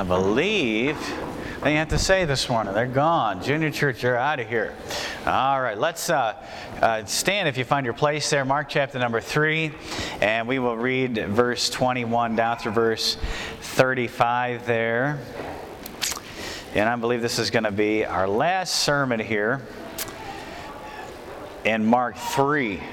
I believe they have to say this morning. They're gone. Junior Church, you're out of here. All right, let's stand if you find your place there. Mark chapter number 3, and we will read verse 21 down through verse 35 there. And I believe this is going to be our last sermon here in Mark 3.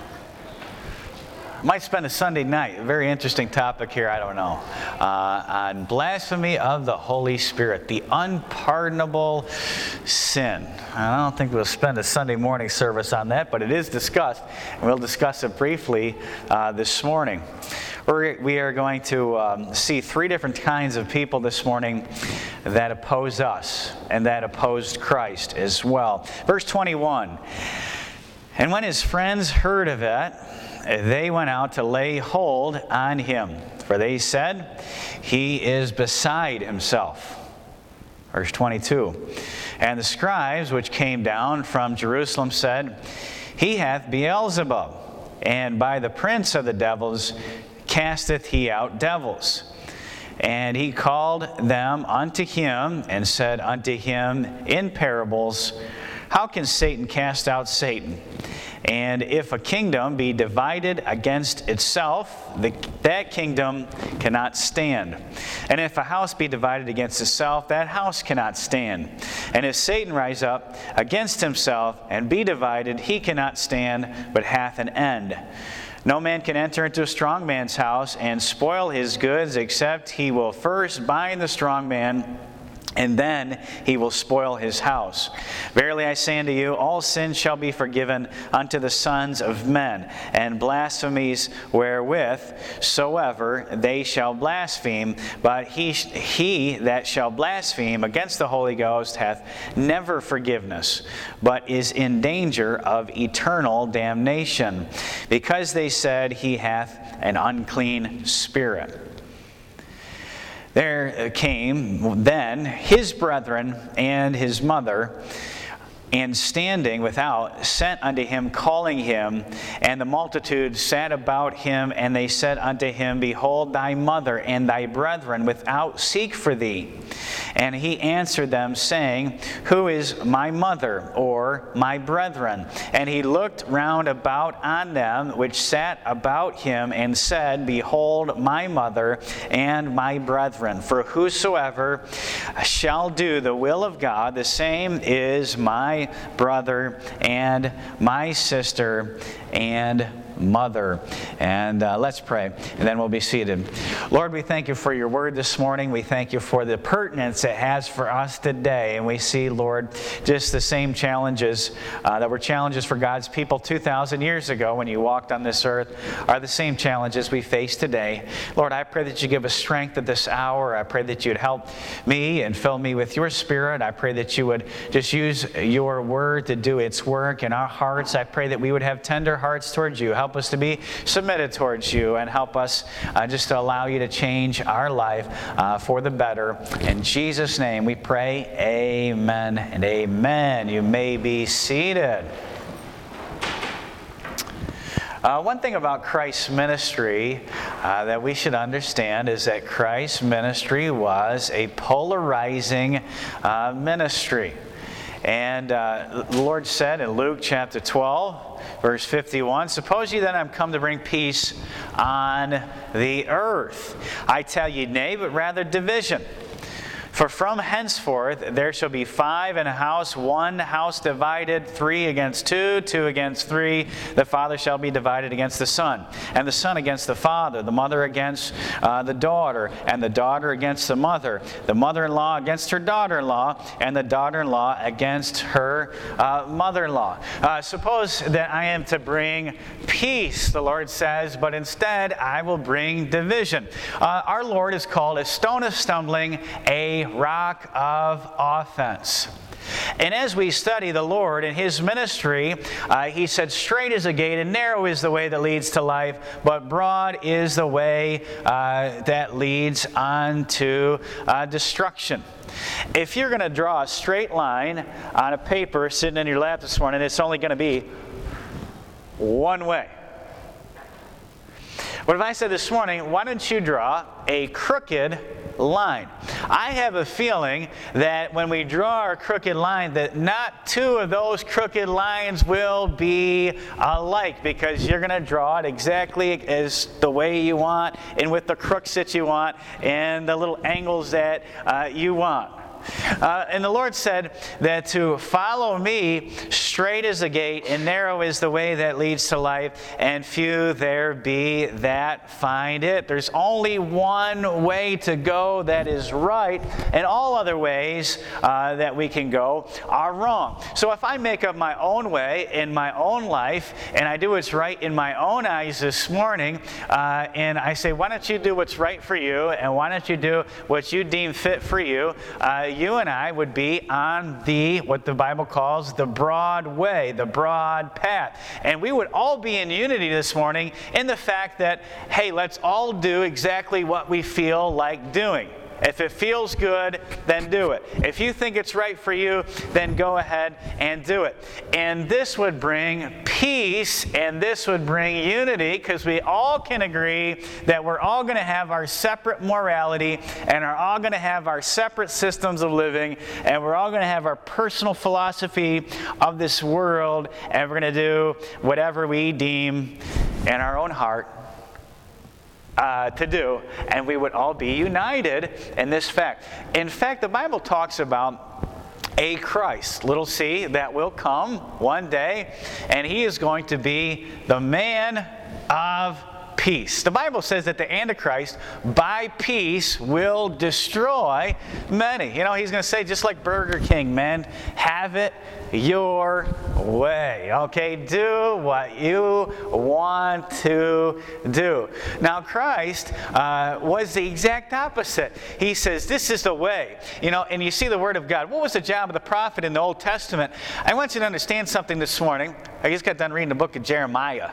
Might spend a Sunday night, a very interesting topic here, I don't know, on blasphemy of the Holy Spirit, the unpardonable sin. I don't think we'll spend a Sunday morning service on that, but it is discussed, and we'll discuss it briefly this morning. We are going to see three different kinds of people this morning that oppose us and that opposed Christ as well. Verse 21, and when his friends heard of it, they went out to lay hold on him, for they said, he is beside himself. Verse 22, and the scribes which came down from Jerusalem said, he hath Beelzebub, and by the prince of the devils casteth he out devils. And he called them unto him, and said unto him in parables, how can Satan cast out Satan? And if a kingdom be divided against itself, that kingdom cannot stand. And if a house be divided against itself, that house cannot stand. And if Satan rise up against himself and be divided, he cannot stand, but hath an end. No man can enter into a strong man's house and spoil his goods, except he will first bind the strong man, and then he will spoil his house. Verily I say unto you, all sins shall be forgiven unto the sons of men, and blasphemies wherewith soever they shall blaspheme. But he that shall blaspheme against the Holy Ghost hath never forgiveness, but is in danger of eternal damnation, because they said he hath an unclean spirit. There came then his brethren and his mother, and standing without, sent unto him, calling him. And the multitude sat about him, and they said unto him, behold, thy mother and thy brethren without seek for thee. And he answered them, saying, who is my mother, or my brethren? And he looked round about on them which sat about him, and said, behold, my mother and my brethren. For whosoever shall do the will of God, the same is my brother and my sister and mother. And let's pray, and then we'll be seated. Lord, we thank you for your word this morning. We thank you for the pertinence it has for us today. And we see, Lord, just the same challenges that were challenges for God's people 2,000 years ago when you walked on this earth are the same challenges we face today. Lord, I pray that you give us strength at this hour. I pray that you'd help me and fill me with your spirit. I pray that you would just use your word to do its work in our hearts. I pray that we would have tender hearts towards you. Help us to be submitted towards you, and help us just to allow you to change our life for the better. In Jesus' name we pray, amen and amen. You may be seated. One thing about Christ's ministry that we should understand is that Christ's ministry was a polarizing ministry. And the Lord said in Luke chapter 12, verse 51, suppose ye then I'm come to bring peace on the earth. I tell ye nay, but rather division. For from henceforth there shall be 5 in a house, 1 house divided, 3 against 2, 2 against 3. The father shall be divided against the son, and the son against the father, the mother against the daughter, and the daughter against the mother-in-law against her daughter-in-law, and the daughter-in-law against her mother-in-law. Suppose that I am to bring peace, the Lord says, but instead I will bring division. Our Lord is called a stone of stumbling, a rock of offense. And as we study the Lord and His ministry, He said, straight is the gate and narrow is the way that leads to life, but broad is the way that leads unto destruction. If you're going to draw a straight line on a paper sitting in your lap this morning, it's only going to be one way. But if I said this morning, why don't you draw a crooked line? I have a feeling that when we draw our crooked line, that not two of those crooked lines will be alike, because you're going to draw it exactly as the way you want, and with the crooks that you want, and the little angles that you want. And the Lord said that to follow me, straight is the gate, and narrow is the way that leads to life, and few there be that find it. There's only one way to go that is right, and all other ways that we can go are wrong. So if I make up my own way in my own life, and I do what's right in my own eyes this morning, and I say, why don't you do what's right for you, and why don't you do what you deem fit for you, you and I would be on what the Bible calls the broad way, the broad path. And we would all be in unity this morning in the fact that, hey, let's all do exactly what we feel like doing. If it feels good, then do it. If you think it's right for you, then go ahead and do it. And this would bring peace, and this would bring unity, because we all can agree that we're all going to have our separate morality, and are all going to have our separate systems of living, and we're all going to have our personal philosophy of this world, and we're going to do whatever we deem in our own heart to do, and we would all be united in this fact. In fact, the Bible talks about a Christ, little c, that will come one day, and he is going to be the man of peace. The Bible says that the Antichrist, by peace, will destroy many. You know, he's going to say, just like Burger King, man, have it your way. Okay, do what you want to do. Now, Christ was the exact opposite. He says, this is the way. You know, and you see the Word of God. What was the job of the prophet in the Old Testament? I want you to understand something this morning. I just got done reading the book of Jeremiah.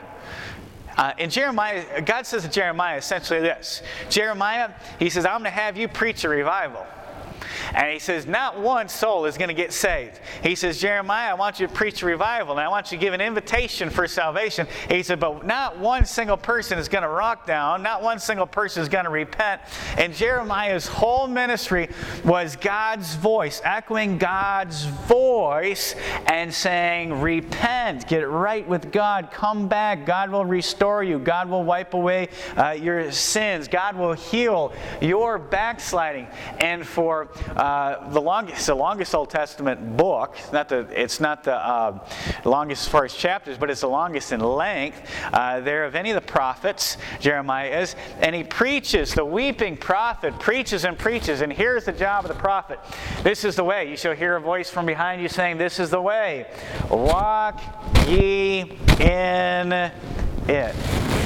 In Jeremiah, God says to Jeremiah essentially this. Jeremiah, he says, I'm going to have you preach a revival. And he says, not one soul is going to get saved. He says, Jeremiah, I want you to preach a revival, and I want you to give an invitation for salvation. He said, but not one single person is going to rock down. Not one single person is going to repent. And Jeremiah's whole ministry was God's voice, echoing God's voice and saying, repent, get right with God, come back. God will restore you. God will wipe away your sins. God will heal your backsliding. And for the longest Old Testament book. It's not the longest as far as chapters, but it's the longest in length there of any of the prophets. Jeremiah is, and he preaches. The weeping prophet preaches and preaches. And here's the job of the prophet: this is the way. You shall hear a voice from behind you saying, "This is the way. Walk ye in it."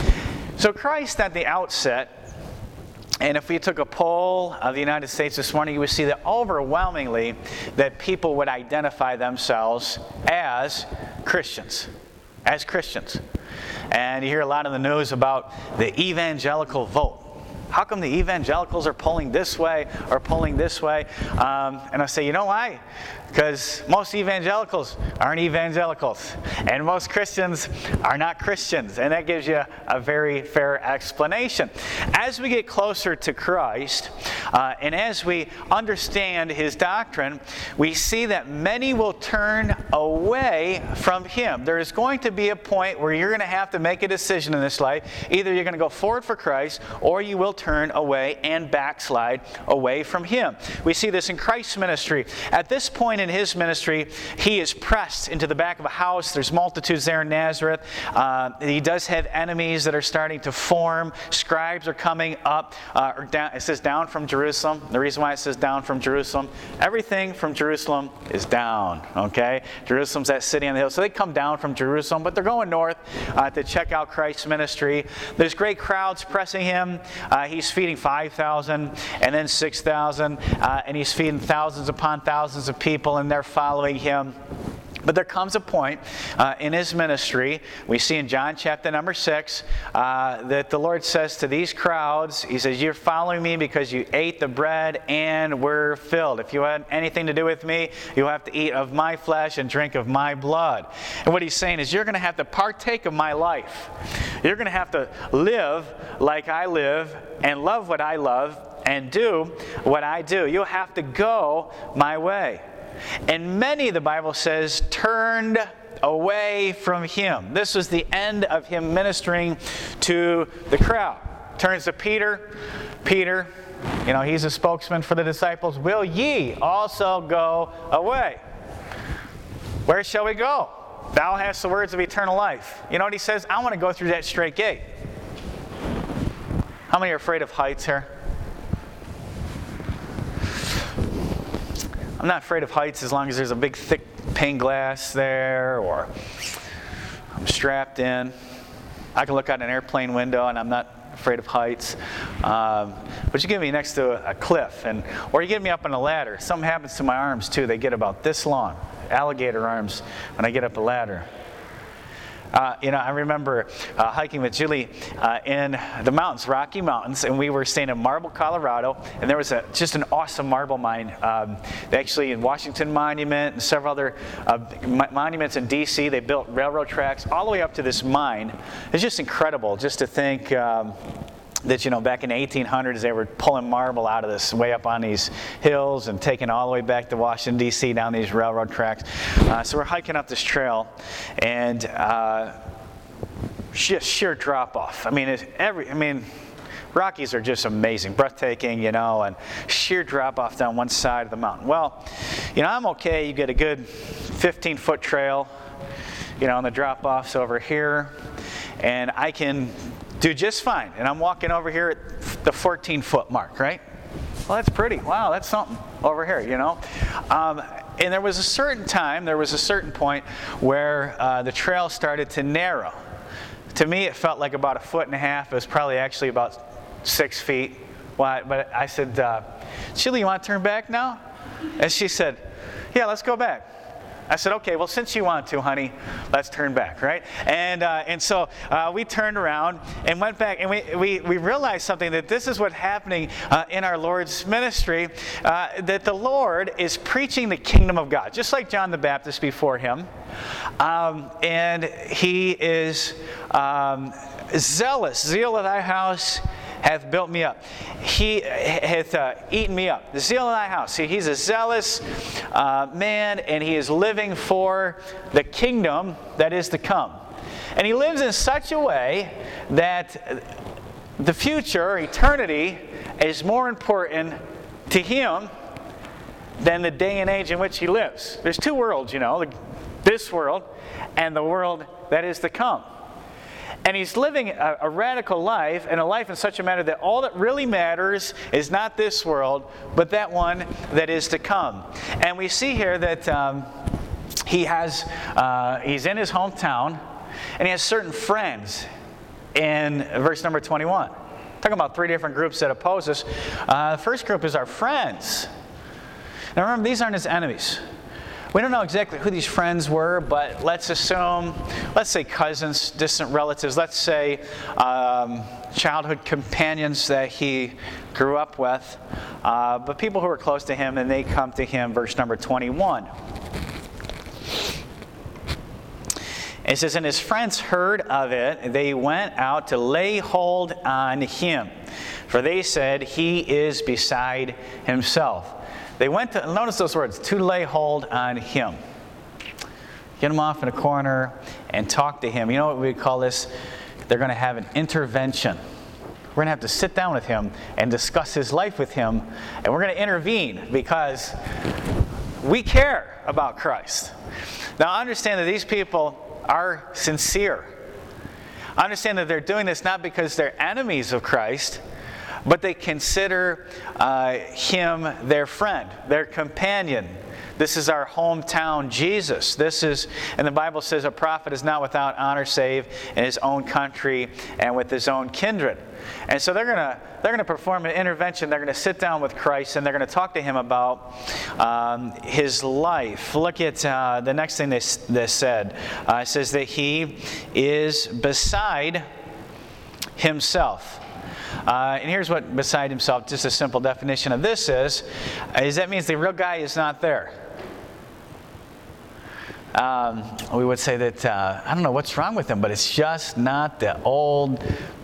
So Christ at the outset. And if we took a poll of the United States this morning, you would see that overwhelmingly that people would identify themselves as Christians. As Christians. And you hear a lot in the news about the evangelical vote. How come the evangelicals are pulling this way or pulling this way? And I say, you know why? Because most evangelicals aren't evangelicals. And most Christians are not Christians. And that gives you a very fair explanation. As we get closer to Christ, and as we understand His doctrine, we see that many will turn away from Him. There is going to be a point where you're going to have to make a decision in this life. Either you're going to go forward for Christ, or you will turn away and backslide away from Him. We see this in Christ's ministry. At this point in His ministry, He is pressed into the back of a house. There's multitudes there in Nazareth. He does have enemies that are starting to form. Scribes are coming up, or down. It says down from Jerusalem. The reason why it says down from Jerusalem, everything from Jerusalem is down, okay? Jerusalem's that city on the hill. So they come down from Jerusalem, but they're going north to check out Christ's ministry. There's great crowds pressing Him. He's feeding 5,000 and then 6,000, and He's feeding thousands upon thousands of people, and they're following Him. But there comes a point in His ministry, we see in John chapter number 6, that the Lord says to these crowds, He says, you're following me because you ate the bread and were filled. If you had anything to do with me, you'll have to eat of my flesh and drink of my blood. And what He's saying is, you're going to have to partake of my life. You're going to have to live like I live and love what I love and do what I do. You'll have to go my way. And many, the Bible says, turned away from him. This was the end of him ministering to the crowd. Turns to Peter. Peter, he's a spokesman for the disciples. Will ye also go away? Where shall we go? Thou hast the words of eternal life. You know what he says? I want to go through that straight gate. How many are afraid of heights here? I'm not afraid of heights as long as there's a big thick pane glass there, or I'm strapped in. I can look out an airplane window and I'm not afraid of heights. But you get me next to a cliff, or you get me up on a ladder. Something happens to my arms too. They get about this long, alligator arms, when I get up a ladder. I remember hiking with Julie in the mountains, Rocky Mountains, and we were staying in Marble, Colorado, and there was just an awesome marble mine. Actually, in Washington Monument and several other monuments in D.C., they built railroad tracks all the way up to this mine. It's just incredible just to think that, back in the 1800s, they were pulling marble out of this way up on these hills and taking it all the way back to Washington, D.C. down these railroad tracks. So we're hiking up this trail, and just sheer drop-off. Rockies are just amazing, breathtaking, and sheer drop-off down one side of the mountain. Well, I'm okay. You get a good 15-foot trail, on the drop-offs over here, and I can do just fine. And I'm walking over here at the 14-foot mark, right? Well, that's pretty. Wow, that's something over here, And there was a certain point where the trail started to narrow. To me, it felt like about 1.5 feet. It was probably actually about 6 feet wide. But I said, Chili, you want to turn back now? And she said, yeah, let's go back. I said, okay, well, since you want to, honey, let's turn back, right? And so we turned around and went back, and we realized something, that this is what's happening in our Lord's ministry, that the Lord is preaching the kingdom of God, just like John the Baptist before him. And he is zealous. Zeal of thy house hath built me up. He hath eaten me up. The zeal of thy house. See, he's a zealous man, and he is living for the kingdom that is to come. And he lives in such a way that the future, eternity, is more important to him than the day and age in which he lives. There's two worlds, this world and the world that is to come. And he's living a radical life, and a life in such a manner that all that really matters is not this world, but that one that is to come. And we see here that he's in his hometown, and he has certain friends in verse number 21. Talking about 3 different groups that oppose us. The first group is our friends. Now remember, these aren't his enemies. We don't know exactly who these friends were, but let's say cousins, distant relatives, let's say childhood companions that he grew up with, but people who were close to him, and they come to him, verse number 21. It says, and his friends heard of it, they went out to lay hold on him, for they said, he is beside himself. They went to, notice those words, to lay hold on him. Get him off in a corner and talk to him. You know what we call this? They're going to have an intervention. We're going to have to sit down with him and discuss his life with him. And we're going to intervene because we care about Christ. Now understand that these people are sincere. Understand that they're doing this not because they're enemies of Christ, but they consider him their friend, their companion. This is our hometown Jesus. And the Bible says a prophet is not without honor save in his own country and with his own kindred. And so they're going to perform an intervention. They're going to sit down with Christ, and they're going to talk to him about his life. Look at the next thing they said. It says that he is beside himself. And here's what beside himself, just a simple definition of this is that means the real guy is not there. We would say that, I don't know what's wrong with him, but it's just not the old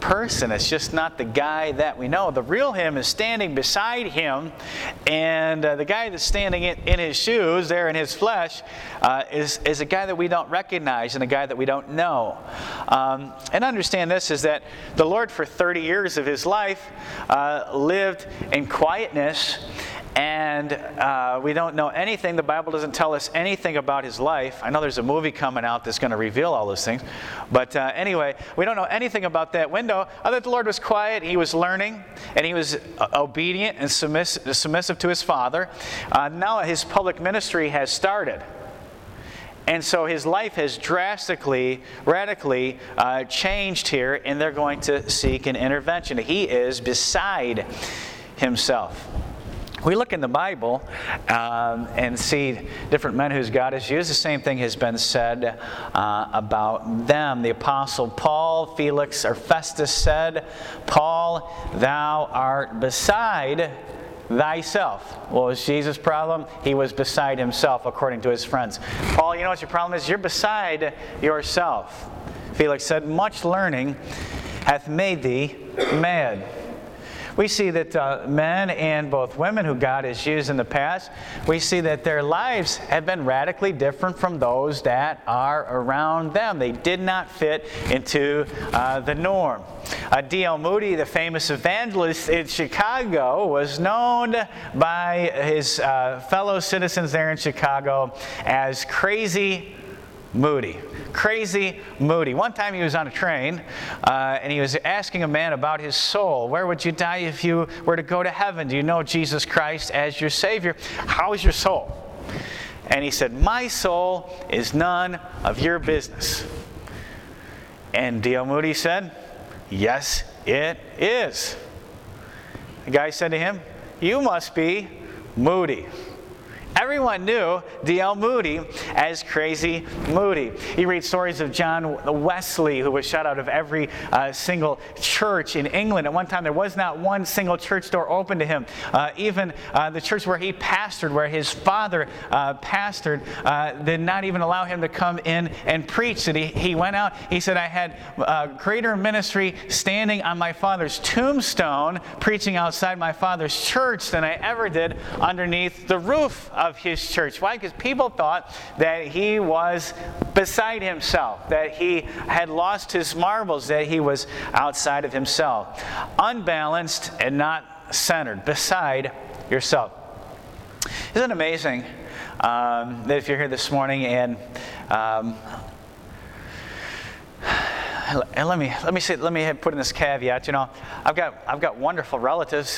person. It's just not the guy that we know. The real him is standing beside him, and the guy that's standing in his shoes, there in his flesh, is a guy that we don't recognize and a guy that we don't know. And understand this, is that the Lord for 30 years of his life lived in quietness, and we don't know anything. The Bible doesn't tell us anything about his life. I know there's a movie coming out that's going to reveal all those things. But anyway, we don't know anything about that window. Other than the Lord was quiet, he was learning, and he was obedient and submissive to his Father. Now his public ministry has started. And so his life has drastically, radically changed here, and they're going to seek an intervention. He is beside himself. We look in the Bible and see different men whose God has used. The same thing has been said about them. The Apostle Paul, Felix or Festus said, "Paul, thou art beside thyself." What was Jesus' problem? He was beside himself, according to his friends. Paul, you know what your problem is? You're beside yourself. Felix said, "Much learning hath made thee mad." We see that men and both women who God has used in the past, we see that their lives have been radically different from those that are around them. They did not fit into the norm. D.L. Moody, the famous evangelist in Chicago, was known by his fellow citizens there in Chicago as Crazy Moody. Crazy Moody. One time he was on a train and he was asking a man about his soul. Where would you die if you were to go to heaven? Do you know Jesus Christ as your Savior? How is your soul? And he said, "My soul is none of your business." And D.L. Moody said, "Yes, it is." The guy said to him, "You must be Moody." Everyone knew D.L. Moody as Crazy Moody. You read stories of John Wesley, who was shut out of every single church in England. At one time, there was not one single church door open to him. Even the church where he pastored, where his father pastored, did not even allow him to come in and preach. And he went out, he said, "I had greater ministry standing on my father's tombstone, preaching outside my father's church, than I ever did underneath the roof of his church." Why? Because people thought that he was beside himself, that he had lost his marbles, that he was outside of himself. Unbalanced and not centered, beside yourself. Isn't it amazing that if you're here this morning and let me put in this caveat. You know, I've got wonderful relatives.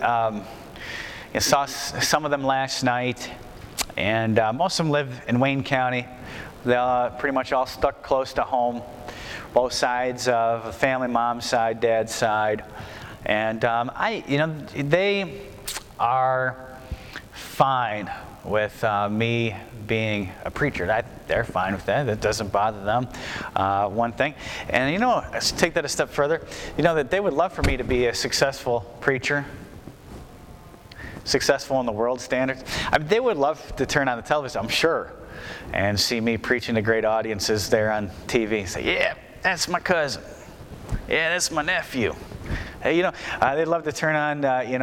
I saw some of them last night, and most of them live in Wayne County. They're pretty much all stuck close to home, both sides of the family, mom's side, dad's side, and they are fine with me being a preacher. They're fine with that. That doesn't bother them, one thing. And let's take that a step further. That they would love for me to be a successful preacher, successful in the world standards. They would love to turn on the television, I'm sure, and see me preaching to great audiences there on TV. Say, "Yeah, that's my cousin. Yeah, that's my nephew." Hey, they'd love to turn on,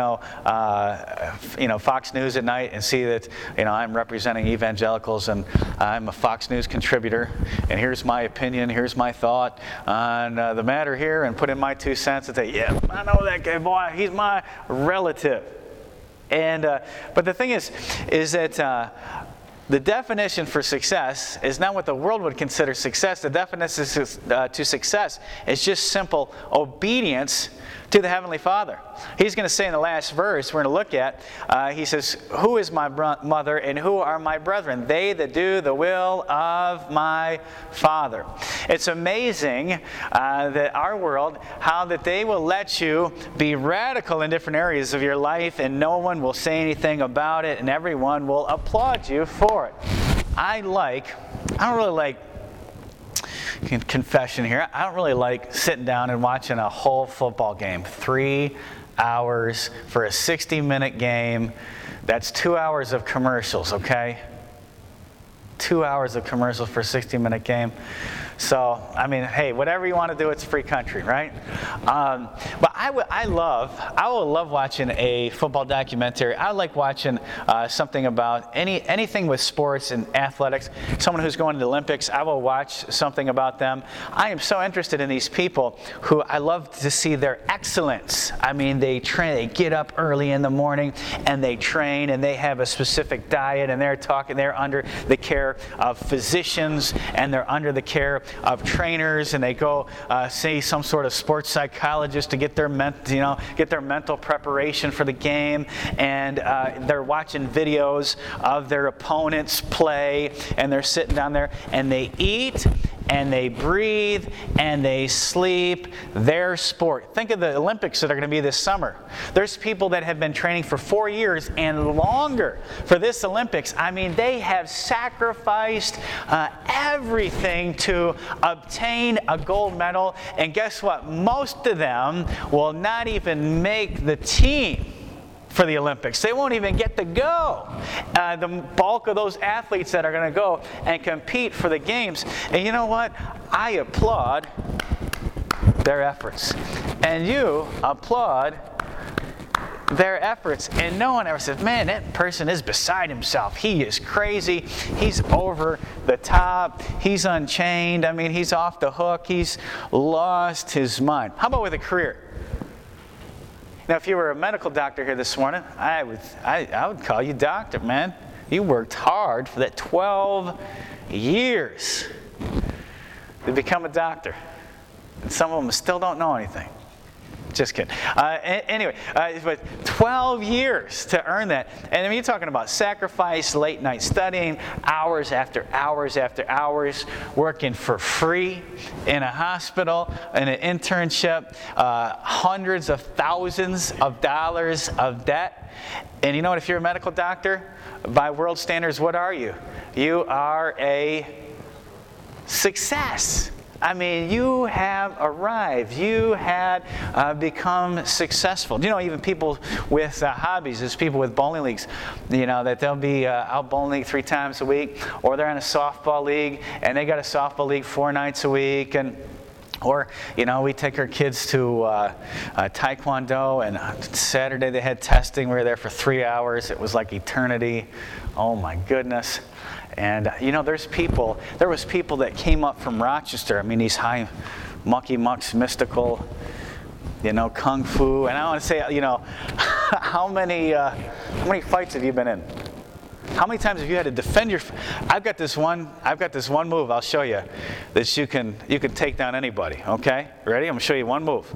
Fox News at night and see that, I'm representing evangelicals and I'm a Fox News contributor, and here's my opinion, here's my thought on the matter here, and put in my 2 cents and say, "Yeah, I know that guy, boy, he's my relative." And but the thing is that the definition for success is not what the world would consider success. The definition to success is just simple obedience to the Heavenly Father. He's going to say in the last verse we're going to look at, he says, "Who is my mother and who are my brethren? They that do the will of my Father." It's amazing that our world, how that they will let you be radical in different areas of your life and no one will say anything about it and everyone will applaud you for it. I don't really like, confession here, I don't really like sitting down and watching a whole football game. 3 hours for a 60-minute game. That's 2 hours of commercials, okay? 2 hours of commercials for a 60-minute game. So, I mean, hey, whatever you want to do, it's a free country, right? But I would love watching a football documentary. I like watching something about anything with sports and athletics. Someone who's going to the Olympics, I will watch something about them. I am so interested in these people who I love to see their excellence. I mean, they train, they get up early in the morning and they train, and they have a specific diet, and they're under the care of physicians, and they're under the care of trainers, and they go see some sort of sports psychologist to get their mental preparation for the game, and they're watching videos of their opponents play, and they're sitting down there, and they eat, and they breathe, and they sleep their sport. Think of the Olympics that are going to be this summer. There's people that have been training for 4 years and longer for this Olympics. I mean, they have sacrificed everything to obtain a gold medal. And guess what? Most of them will not even make the team for the Olympics. They won't even get to go. The bulk of those athletes that are going to go and compete for the games. And you know what? I applaud their efforts. And you applaud their efforts. And no one ever says, man, that person is beside himself. He is crazy. He's over the top. He's unchained. I mean, he's off the hook. He's lost his mind. How about with a career? Now, if you were a medical doctor here this morning, I would call you doctor, man. You worked hard for that 12 years to become a doctor. And some of them still don't know anything. Just kidding. Anyway, but 12 years to earn that. And I mean, you're talking about sacrifice, late night studying, hours after hours after hours, working for free in a hospital, in an internship, hundreds of thousands of dollars of debt. And you know what? If you're a medical doctor, by world standards, what are you? You are a success. I mean, you have arrived. You had become successful. You know, even people with hobbies, there's people with bowling leagues, you know, that they'll be out bowling league 3 times a week, or they're in a softball league, and they got a softball league 4 nights a week, or, you know, we take our kids to Taekwondo, and Saturday they had testing. We were there for 3 hours. It was like eternity. Oh, my goodness. And, you know, there was people that came up from Rochester. I mean, these high mucky mucks, mystical, you know, kung fu. And I want to say, you know, how many fights have you been in? How many times have you had to defend your? I've got this one move I'll show you that you can take down anybody. Okay, ready? I'm gonna show you one move.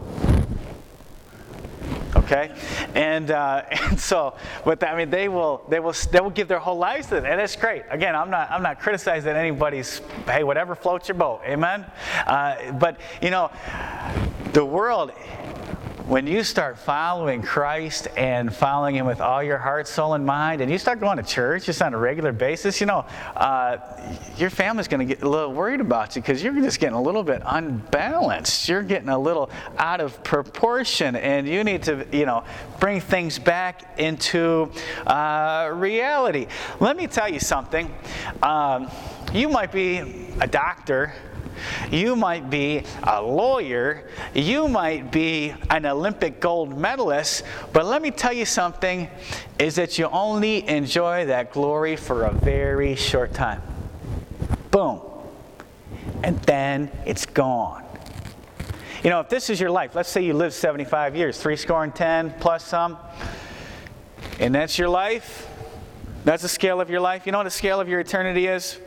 Okay, and so, but I mean, they will give their whole lives to it, and it's great. Again, I'm not criticizing anybody's. Hey, whatever floats your boat, amen. But you know, the world. When you start following Christ and following Him with all your heart, soul, and mind, and you start going to church just on a regular basis, you know, your family's going to get a little worried about you because you're just getting a little bit unbalanced. You're getting a little out of proportion, and you need to, you know, bring things back into reality. Let me tell you something. You might be a doctor. You might be a lawyer. You might be an Olympic gold medalist. But let me tell you something, is that you only enjoy that glory for a very short time. Boom. And then it's gone. You know, if this is your life, let's say you live 75 years, 70 plus some, and that's your life, that's the scale of your life. You know what the scale of your eternity is?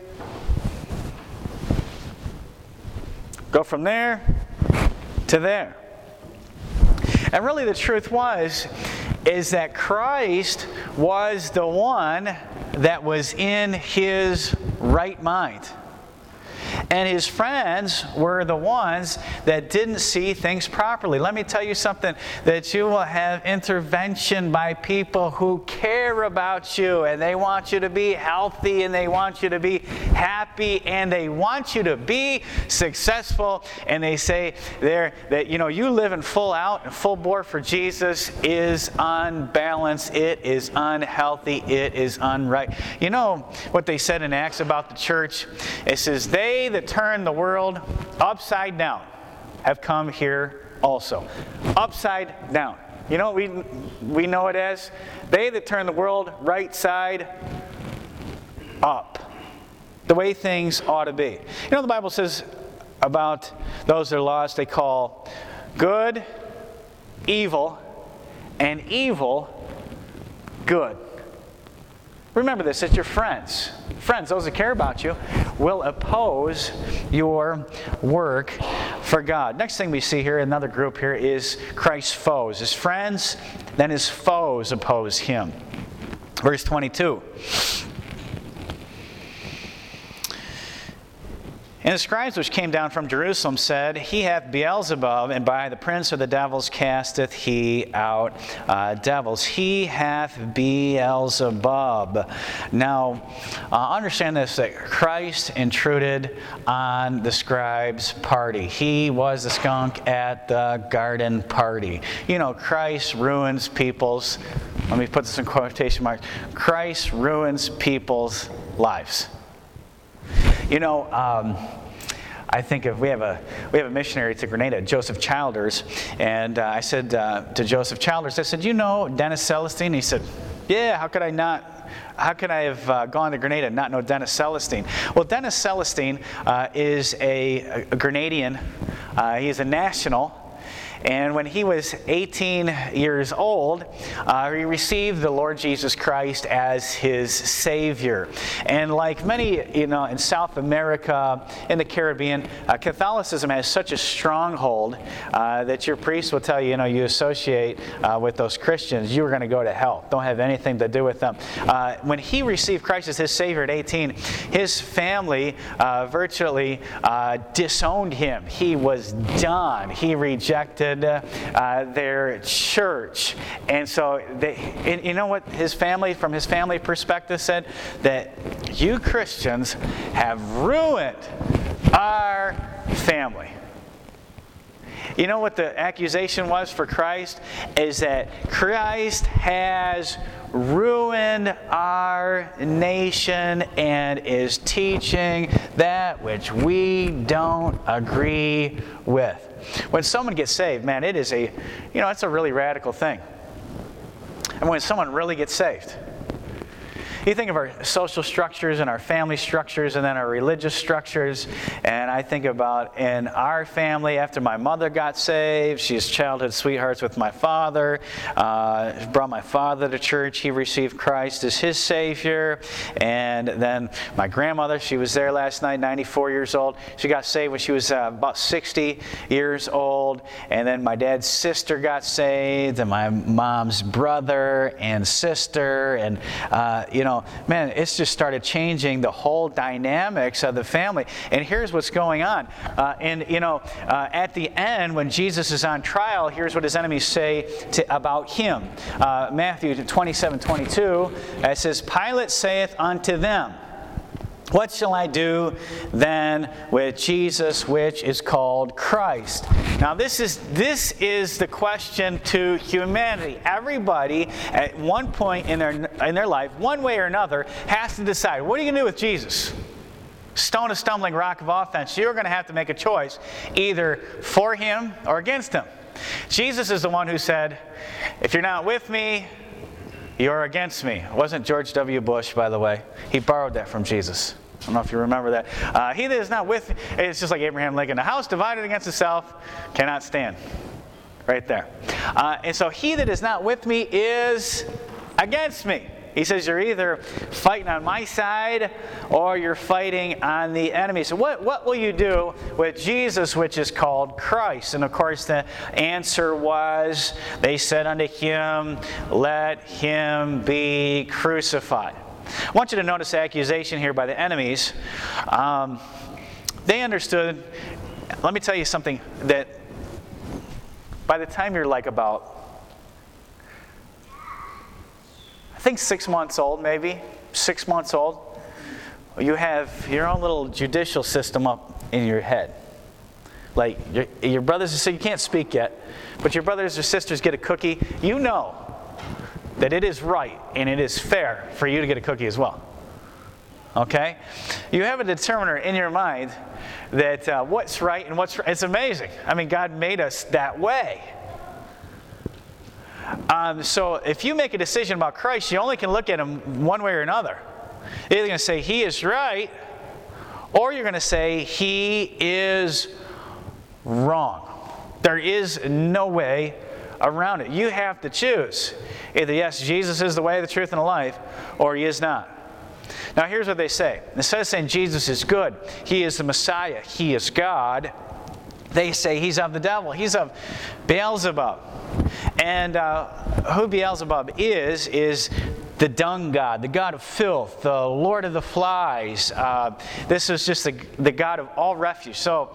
Go from there to there. And really the truth is that Christ was the one that was in His right mind. And His friends were the ones that didn't see things properly. Let me tell you something, that you will have intervention by people who care about you, and they want you to be healthy, and they want you to be happy, and they want you to be successful. And they say there that, you know, you living full out and full bore for Jesus is unbalanced, it is unhealthy, it is unright. You know what they said in Acts about the church? It says, they that that turn the world upside down have come here also. Upside down. You know what we know it as? They that turn the world right side up. The way things ought to be. You know, the Bible says about those that are lost, they call good evil and evil good. Remember this, it's your friends. Friends, those that care about you, will oppose your work for God. Next thing we see here, another group here, is Christ's foes. His friends, then his foes oppose him. Verse 22. And the scribes which came down from Jerusalem said, He hath Beelzebub, and by the prince of the devils casteth he out devils. He hath Beelzebub. Now, understand this, that Christ intruded on the scribes' party. He was the skunk at the garden party. You know, Christ ruins people's, let me put this in quotation marks, Christ ruins people's lives. You know, I think if we have a missionary to Grenada, Joseph Childers, and I said to Joseph Childers, I said, you know Dennis Celestine? He said, yeah, how could I have gone to Grenada and not know Dennis Celestine? Well, Dennis Celestine is a Grenadian. He's a national. And when he was 18 years old, he received the Lord Jesus Christ as his Savior. And like many, you know, in South America, in the Caribbean, Catholicism has such a stronghold that your priest will tell you, you know, you associate with those Christians, you are going to go to hell. Don't have anything to do with them. When he received Christ as his Savior at 18, his family virtually disowned him. He was done. He rejected their church. And so, you know what from his family perspective said? That you Christians have ruined our family. You know what the accusation was for Christ? Is that Christ has ruined our nation and is teaching that which we don't agree with. When someone gets saved, man, it's a really radical thing. And when someone really gets saved, you think of our social structures and our family structures and then our religious structures. And I think about in our family, after my mother got saved, she's childhood sweethearts with my father, brought my father to church. He received Christ as his Savior. And then my grandmother, she was there last night, 94 years old. She got saved when she was about 60 years old. And then my dad's sister got saved, and my mom's brother and sister. And, man, it's just started changing the whole dynamics of the family. And here's what's going on. At the end, when Jesus is on trial, here's what his enemies say about him. Matthew 27:22, it says, Pilate saith unto them, What shall I do then with Jesus, which is called Christ? Now this is the question to humanity. Everybody at one point in their life, one way or another, has to decide, what are you going to do with Jesus? Stone a stumbling rock of offense. You're going to have to make a choice, either for him or against him. Jesus is the one who said, if you're not with me, you're against me. It wasn't George W. Bush, by the way. He borrowed that from Jesus. I don't know if you remember that. He that is not with me, it's just like Abraham Lincoln. A house divided against itself cannot stand. Right there. And so he that is not with me is against me. He says you're either fighting on my side or you're fighting on the enemy. So what will you do with Jesus, which is called Christ? And of course the answer was, they said unto him, let him be crucified. I want you to notice the accusation here by the enemies. They understood, let me tell you something, that by the time you're like about, I think 6 months old, maybe, 6 months old, you have your own little judicial system up in your head. Like your brothers and sisters, you can't speak yet, but your brothers or sisters get a cookie, you know that it is right and it is fair for you to get a cookie as well. Okay? You have a determiner in your mind that what's right and what's right. It's amazing. I mean, God made us that way. So if you make a decision about Christ, you only can look at him one way or another. You're either going to say he is right, or you're going to say he is wrong. There is no way around it. You have to choose. Either yes, Jesus is the way, the truth, and the life, or he is not. Now here's what they say. Instead of saying Jesus is good, he is the Messiah, he is God, they say he's of the devil, he's of Beelzebub. And who Beelzebub is the dung god, the god of filth, the lord of the flies. This is just the god of all refuse. So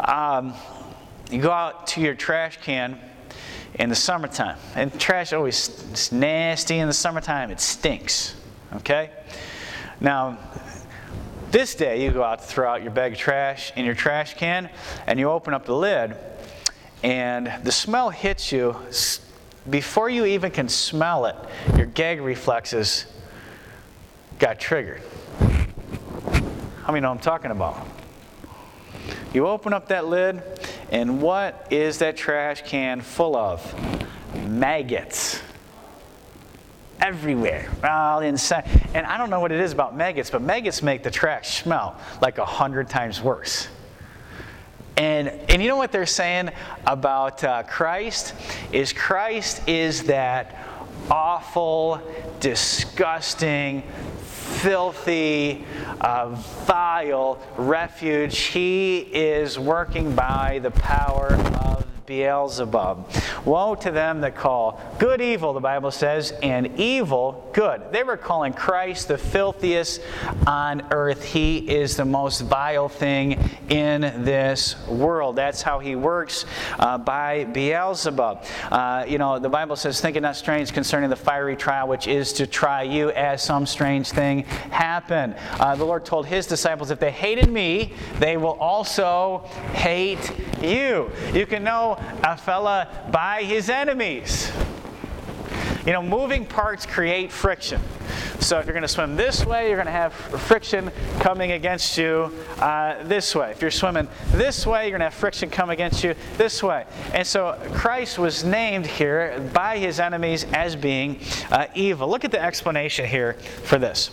you go out to your trash can in the summertime. And trash always nasty in the summertime. It stinks. Okay? Now, this day you go out to throw out your bag of trash in your trash can, and you open up the lid, and the smell hits you. Before you even can smell it, your gag reflexes got triggered. How many know what I'm talking about? You open up that lid, and what is that trash can full of? Maggots. Everywhere, all inside. And I don't know what it is about maggots, but maggots make the trash smell like 100 times worse. And you know what they're saying about Christ? Christ is that awful, disgusting, filthy, vile refuge. He is working by the power of Beelzebub. Woe to them that call good evil, the Bible says, and evil good. They were calling Christ the filthiest on earth. He is the most vile thing in this world. That's how he works, by Beelzebub. The Bible says, think it not strange concerning the fiery trial which is to try you, as some strange thing happen. The Lord told his disciples, if they hated me, they will also hate you. You can know a fella by his enemies. Moving parts create friction. So if you're going to swim this way, you're going to have friction coming against you this way. If you're swimming this way, you're going to have friction come against you this way. And so Christ was named here by his enemies as being evil. Look at the explanation here for this.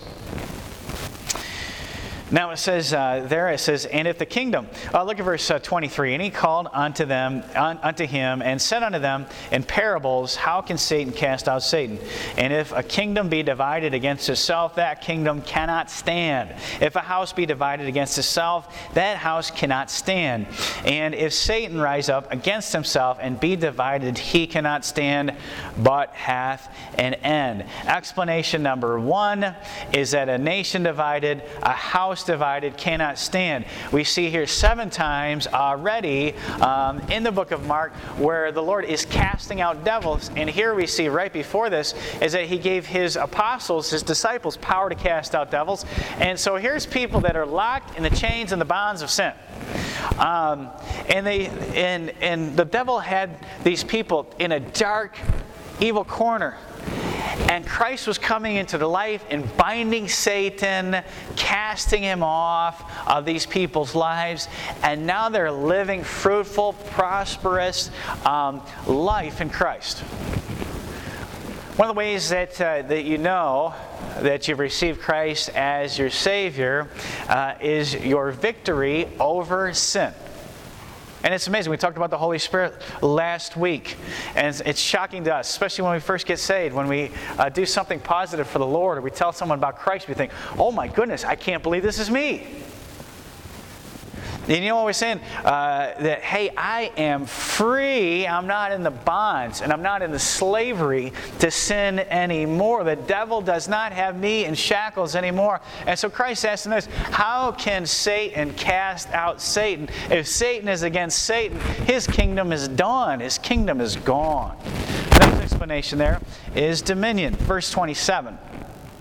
Now it says and if the kingdom, look at verse 23, and he called unto him, and said unto them in parables, how can Satan cast out Satan? And if a kingdom be divided against itself, that kingdom cannot stand. If a house be divided against itself, that house cannot stand. And if Satan rise up against himself and be divided, he cannot stand, but hath an end. Explanation number one is that a nation divided, a house divided cannot stand. We see here 7 times already in the book of Mark where the Lord is casting out devils, and here we see right before this is that he gave his apostles, his disciples, power to cast out devils. And so here's people that are locked in the chains and the bonds of sin. And the devil had these people in a dark, evil corner. And Christ was coming into their life and binding Satan, casting him off of these people's lives. And now they're living fruitful, prosperous life in Christ. One of the ways that you know that you've received Christ as your Savior is your victory over sin. And it's amazing. We talked about the Holy Spirit last week. And it's shocking to us, especially when we first get saved. When we do something positive for the Lord, or we tell someone about Christ, we think, oh my goodness, I can't believe this is me. And you know what we're saying? That, hey, I am free. I'm not in the bonds, and I'm not in the slavery to sin anymore. The devil does not have me in shackles anymore. And so Christ asked us, how can Satan cast out Satan? If Satan is against Satan, his kingdom is done. His kingdom is gone. The next explanation there is dominion. Verse 27.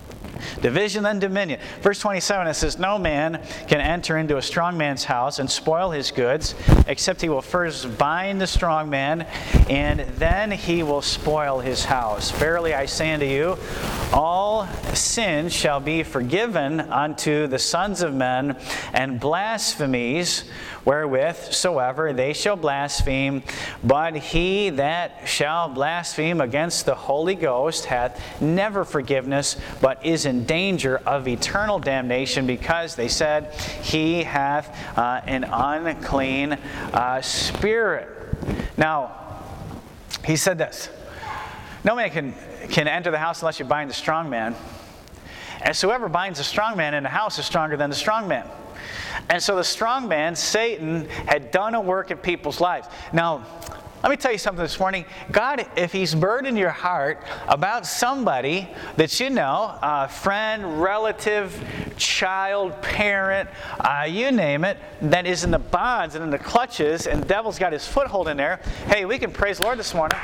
Division and dominion. Verse 27, it says, no man can enter into a strong man's house and spoil his goods, except he will first bind the strong man, and then he will spoil his house. Verily I say unto you, all sins shall be forgiven unto the sons of men, and blasphemies wherewith soever they shall blaspheme. But he that shall blaspheme against the Holy Ghost hath never forgiveness, but is in danger of eternal damnation, because they said, he hath an unclean spirit. Now, he said this, no man can enter the house unless you bind the strong man. And so whoever binds the strong man in the house is stronger than the strong man. And so the strong man, Satan, had done a work in people's lives. Now, let me tell you something this morning. God, if He's burdened your heart about somebody that you know, a friend, relative, child, parent, you name it, that is in the bonds and in the clutches, and the devil's got his foothold in there, hey, we can praise the Lord this morning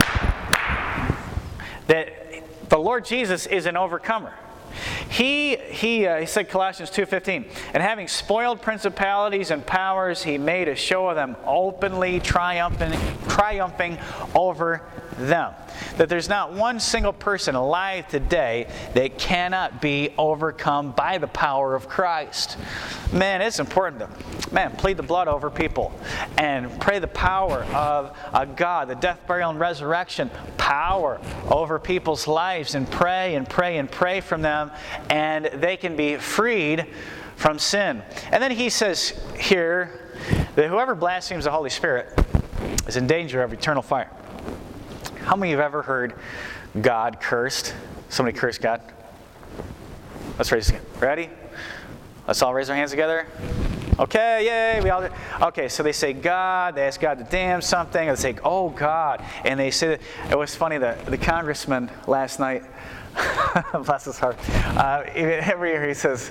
that the Lord Jesus is an overcomer. He said, Colossians 2:15, and having spoiled principalities and powers, He made a show of them openly, triumphing over them. That there's not one single person alive today that cannot be overcome by the power of Christ. Man, it's important to, plead the blood over people and pray the power of God, the death, burial, and resurrection power over people's lives, and pray and pray and pray from them, and they can be freed from sin. And then he says here that whoever blasphemes the Holy Spirit is in danger of eternal fire. How many of you have ever heard God cursed? Somebody curse God? Let's raise it. Ready? Let's all raise our hands together. Okay, yay, we all did. Okay, so they say God, they ask God to damn something, or they say, oh God. And they say that, it was funny, the congressman last night, bless his heart, every year he says,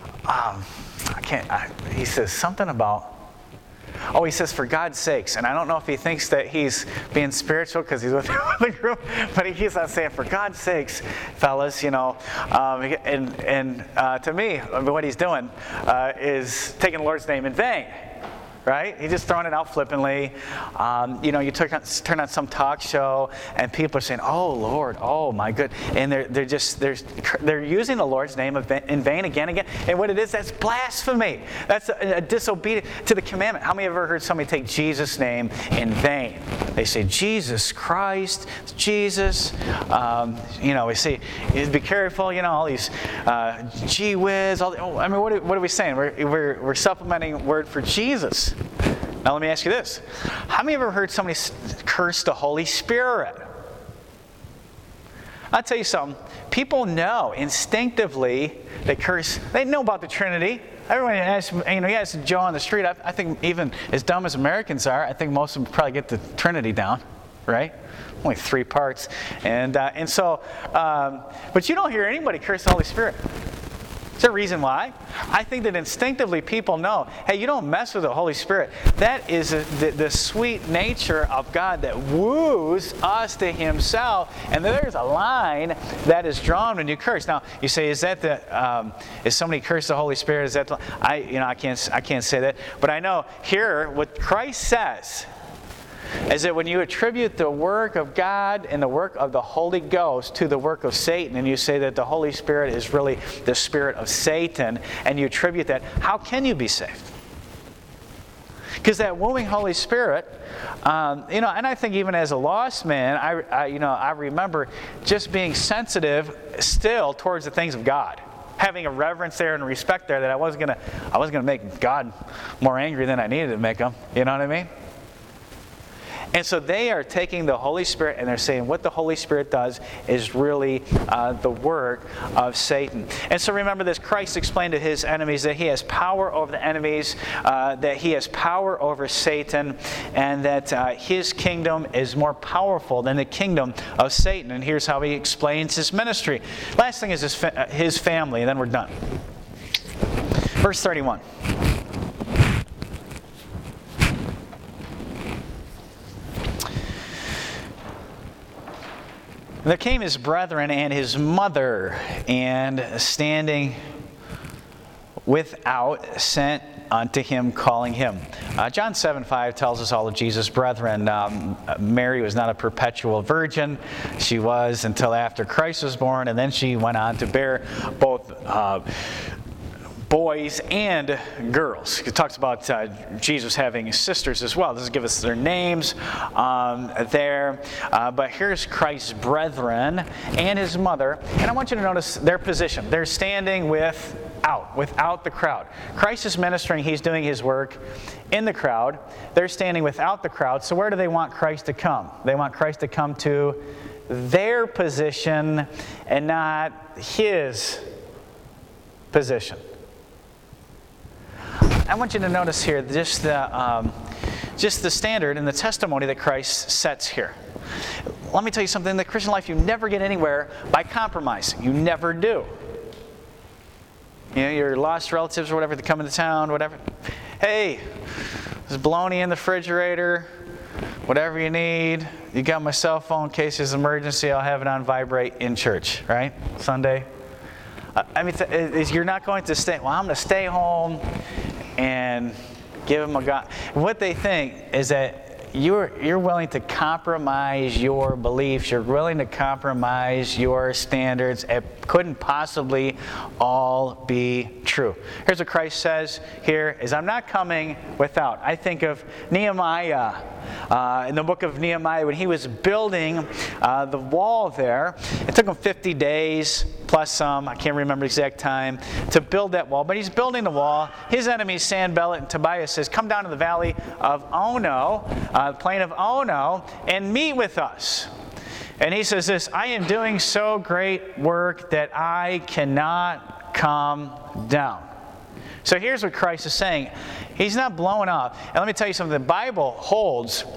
he says something about, he says, for God's sakes. And I don't know if he thinks that he's being spiritual because he's with the group, but he's not saying, for God's sakes, fellas, you know. To me, what he's doing is taking the Lord's name in vain. Right? He's just throwing it out flippantly. You turn on some talk show, and people are saying, "Oh Lord, oh my good," and they're using the Lord's name in vain again and again. And what it is, that's blasphemy. That's a disobedience to the commandment. How many have ever heard somebody take Jesus' name in vain? They say Jesus Christ, Jesus. We say, be careful. You know, all these gee whiz. What are we saying? We're supplementing word for Jesus. Now let me ask you this. How many have ever heard somebody curse the Holy Spirit? I'll tell you something. People know instinctively they curse. They know about the Trinity. Everyone asks, you ask Joe on the street, I think even as dumb as Americans are, I think most of them probably get the Trinity down, right? Only 3 parts. But you don't hear anybody curse the Holy Spirit. Is there a reason why? I think that instinctively people know, hey, you don't mess with the Holy Spirit. That is the sweet nature of God that woos us to Himself. And there's a line that is drawn when you curse. Now, you say, is somebody curse the Holy Spirit? Is that I can't say that. But I know here what Christ says is that when you attribute the work of God and the work of the Holy Ghost to the work of Satan, and you say that the Holy Spirit is really the spirit of Satan, and you attribute that, how can you be saved? Because that wooing Holy Spirit, and I think even as a lost man, I remember just being sensitive still towards the things of God. Having a reverence there and respect there that I wasn't gonna make God more angry than I needed to make Him. You know what I mean? And so they are taking the Holy Spirit and they're saying what the Holy Spirit does is really the work of Satan. And so remember this, Christ explained to His enemies that He has power over the enemies, that He has power over Satan, and that His kingdom is more powerful than the kingdom of Satan. And here's how He explains His ministry. Last thing is His family, and then we're done. Verse 31. There came his brethren and his mother, and standing without, sent unto him, calling him. John 7:5 tells us all of Jesus' brethren. Mary was not a perpetual virgin. She was until after Christ was born, and then she went on to bear both boys and girls. It talks about Jesus having sisters as well. It doesn't give us their names there. But here's Christ's brethren and his mother. And I want you to notice their position. They're standing without the crowd. Christ is ministering. He's doing his work in the crowd. They're standing without the crowd. So where do they want Christ to come? They want Christ to come to their position and not his position. I want you to notice here just the standard and the testimony that Christ sets here. Let me tell you something. In the Christian life, you never get anywhere by compromising. You never do. You know, your lost relatives or whatever, they come into town, whatever. Hey, there's bologna in the refrigerator. Whatever you need. You got my cell phone in case there's an emergency. I'll have it on vibrate in church, right? Sunday. I mean, you're not going to stay. Well, I'm going to stay home and give them a God. What they think is that you're willing to compromise your beliefs. You're willing to compromise your standards. It couldn't possibly all be true. Here's what Christ says here is, I'm not coming without. I think of Nehemiah in the book of Nehemiah when he was building the wall there. It took him 50 days plus some, I can't remember the exact time, to build that wall. But he's building the wall. His enemies, Sanballat and Tobiah, says, come down to the valley of Ono, plain of Ono, and meet with us. And he says this, I am doing so great work that I cannot come down. So here's what Christ is saying. He's not blowing up. And let me tell you something. The Bible holds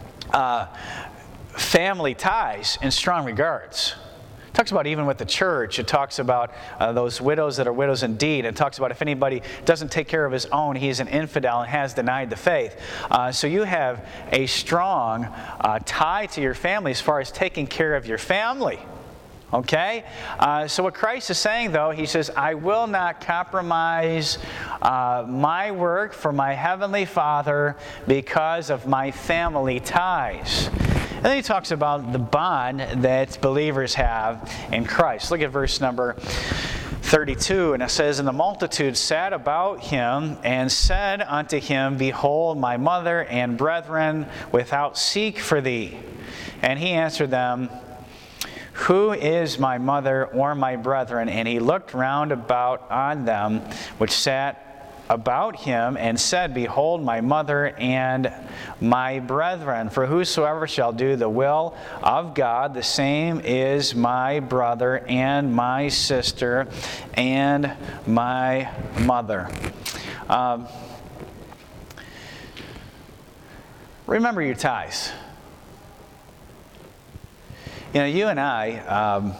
family ties in strong regards. It talks about even with the church. It talks about those widows that are widows indeed. It talks about if anybody doesn't take care of his own, he is an infidel and has denied the faith. So you have a strong tie to your family as far as taking care of your family. Okay? So what Christ is saying, though, he says, I will not compromise my work for my heavenly Father because of my family ties. And then he talks about the bond that believers have in Christ. Look at verse number 32, and it says, And the multitude sat about him and said unto him, Behold, my mother and brethren without seek for thee. And he answered them, Who is my mother or my brethren? And he looked round about on them which sat about him and said, Behold, my mother and my brethren. For whosoever shall do the will of God, the same is my brother and my sister and my mother. Remember your ties. You know, you and I,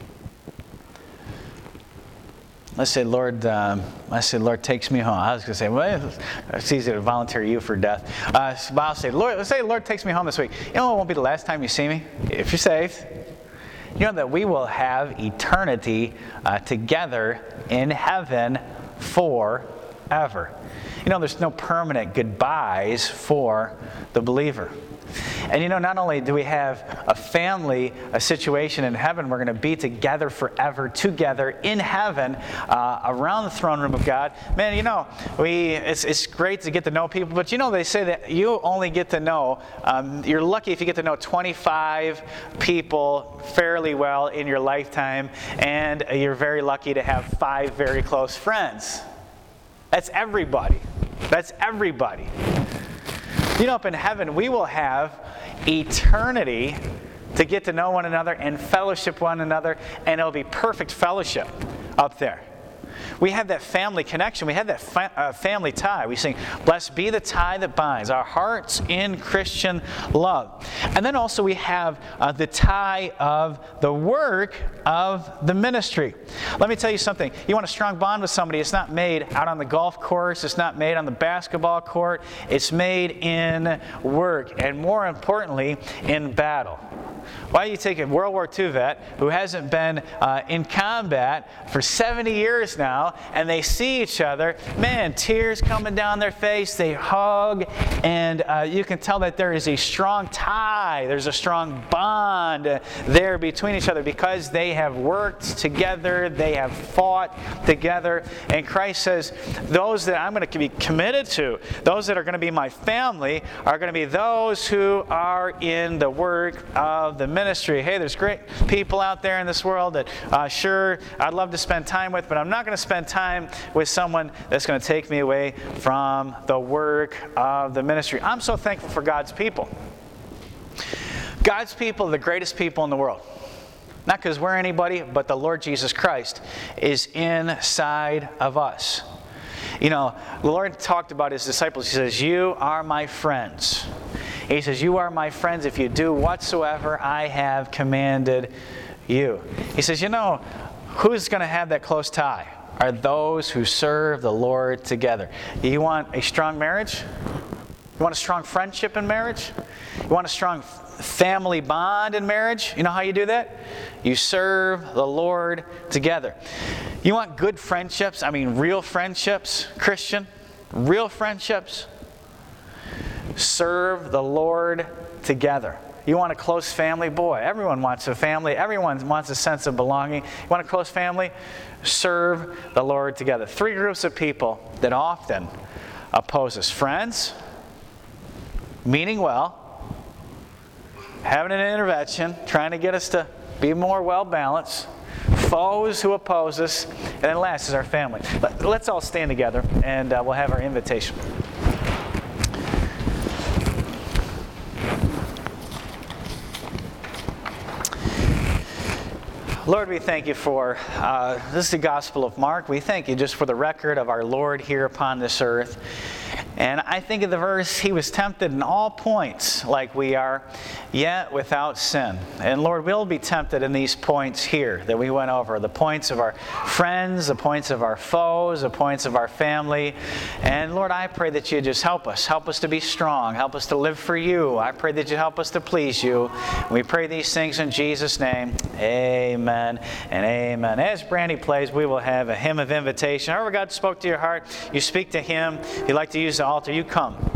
let's say Lord takes me home. I was going to say, well, it's easy to volunteer you for death. But I'll say, let's say the Lord takes me home this week. You know, it won't be the last time you see me, if you're saved. You know that we will have eternity together in heaven forever. You know, there's no permanent goodbyes for the believer. And you know, not only do we have a situation in heaven, we're going to be together forever, together in heaven, around the throne room of God. Man, you know, it's great to get to know people, but you know, they say that you only get to know, you're lucky if you get to know 25 people fairly well in your lifetime, and you're very lucky to have 5 very close friends. That's everybody. That's everybody. You know, up in heaven, we will have eternity to get to know one another and fellowship one another, and it'll be perfect fellowship up there. We have that family connection. We have that family tie. We sing, "Blessed be the tie that binds our hearts in Christian love." And then also we have the tie of the work of the ministry. Let me tell you something. You want a strong bond with somebody, it's not made out on the golf course. It's not made on the basketball court. It's made in work, and more importantly, in battle. Why do you take a World War II vet who hasn't been in combat for 70 years now, and they see each other, man, tears coming down their face, they hug, and you can tell that there is a strong tie, there's a strong bond there between each other because they have worked together, they have fought together, and Christ says, those that I'm going to be committed to, those that are going to be my family, are going to be those who are in the work of the ministry. Hey, there's great people out there in this world that sure I'd love to spend time with, but I'm not going to spend time with someone that's going to take me away from the work of the ministry. I'm so thankful for God's people. God's people are the greatest people in the world. Not because we're anybody, but the Lord Jesus Christ is inside of us. You know, the Lord talked about His disciples. He says, "You are my friends." He says, "You are my friends if you do whatsoever I have commanded you." He says, you know, who's going to have that close tie? Are those who serve the Lord together. You want a strong marriage? You want a strong friendship in marriage? You want a strong family bond in marriage? You know how you do that? You serve the Lord together. You want good friendships? I mean, real friendships, Christian? Real friendships? Serve the Lord together. You want a close family? Boy, everyone wants a family. Everyone wants a sense of belonging. You want a close family? Serve the Lord together. Three groups of people that often oppose us. Friends, meaning well, having an intervention, trying to get us to be more well-balanced. Foes who oppose us. And then last is our family. Let's all stand together and we'll have our invitation. Lord, we thank you for, this is the Gospel of Mark. We thank you just for the record of our Lord here upon this earth. And I think of the verse, He was tempted in all points like we are, yet without sin. And Lord, we'll be tempted in these points here that we went over. The points of our friends, the points of our foes, the points of our family. And Lord, I pray that you just help us. Help us to be strong. Help us to live for you. I pray that you help us to please you. We pray these things in Jesus' name. Amen and amen. As Brandy plays, we will have a hymn of invitation. However God spoke to your heart, you speak to Him. If you'd like to use the altar, you come.